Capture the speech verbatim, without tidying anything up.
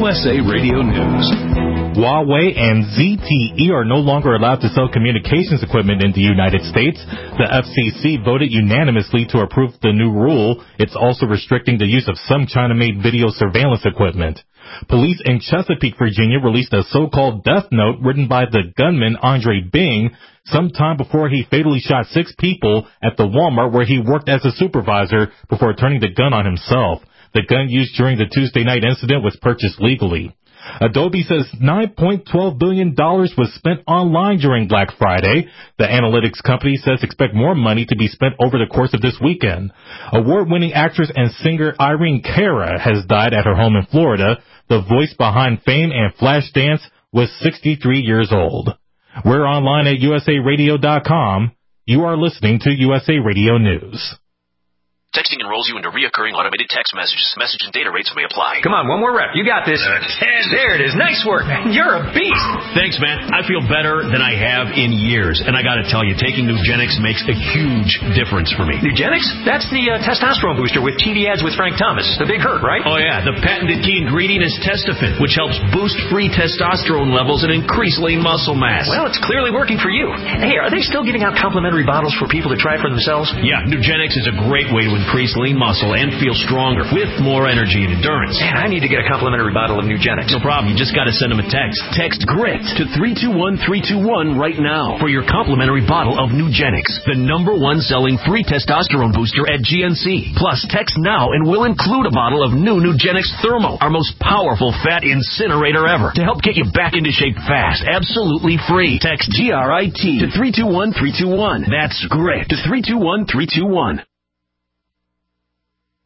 U S A Radio News. Huawei and Z T E are no longer allowed to sell communications equipment in the United States. The F C C voted unanimously to approve the new rule. It's also restricting the use of some China-made video surveillance equipment. Police in Chesapeake, Virginia released a so-called death note written by the gunman Andre Bing sometime before he fatally shot six people at the Walmart where he worked as a supervisor before turning the gun on himself. The gun used during the Tuesday night incident was purchased legally. Adobe says nine point one two billion dollars was spent online during Black Friday. The analytics company says expect more money to be spent over the course of this weekend. Award-winning actress and singer Irene Cara has died at her home in Florida. The voice behind Fame and Flashdance was sixty-three years old. We're online at U S A radio dot com. You are listening to U S A Radio News. Texting enrolls you into reoccurring automated text messages. Message and data rates may apply. Come on, one more rep. You got this. Uh, ten. There it is. Nice work. You're a beast. Thanks, man. I feel better than I have in years. And I got to tell you, taking Nugenix makes a huge difference for me. Nugenix? That's the uh, testosterone booster with T V ads with Frank Thomas. The Big Hurt, right? Oh, yeah. The patented key ingredient is Testofen, which helps boost free testosterone levels and increase lean muscle mass. Well, it's clearly working for you. Hey, are they still giving out complimentary bottles for people to try for themselves? Yeah, Nugenix is a great way to increase lean muscle and feel stronger with more energy and endurance. Man, I need to get a complimentary bottle of Nugenix. No problem. You just got to send them a text. Text GRIT to three two one three two one right now for your complimentary bottle of Nugenix, the number one selling free testosterone booster at G N C. Plus, text now and we'll include a bottle of new Nugenix Thermo, our most powerful fat incinerator ever, to help get you back into shape fast, absolutely free. Text G R I T to three two one three two one. That's GRIT to three two one three two one.